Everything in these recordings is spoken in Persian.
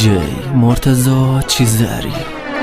دیجی مرتضی چیزداری.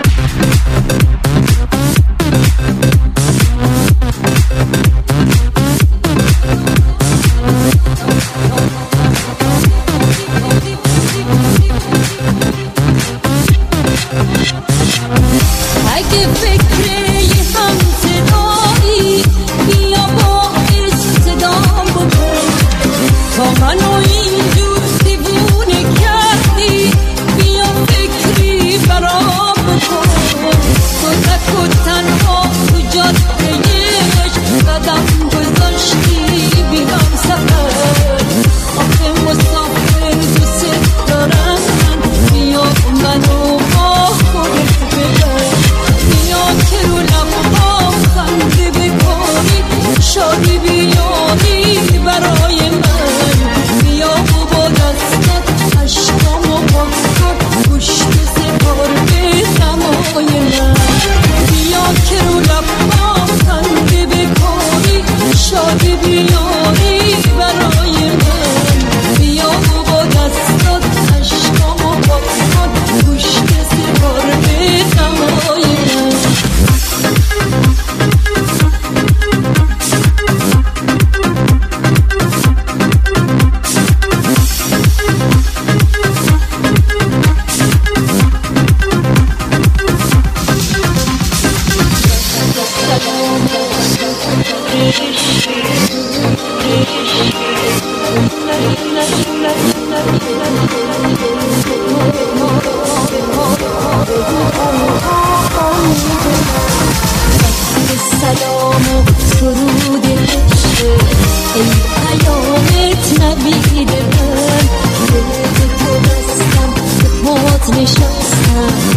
اگه فکر یه همصدایی بیا با صدام بکن، تا منو اینجور دیوونه کردی بیا فکری برام بکن. تو تک و تنها تو جاده عشق قدم گذاشتی بیام سفر، آخه مسافر دوست دارم من، بیا منو با خودت ببر. بیا که رو لبام خنده بکنی، شادی بیاری برای من. بیا و با دستت عشقامو پاک کن، گوشت سپار به غمای من. بیا که رو لبام خنده بکنی، شادی بیاری برای من. بیا و با دستت عشقامو پاک کن، گوشت سپار به غمای من. سلام و سرود عشق، ای پیامت نوید من. دل تو بستم به پات نشستم،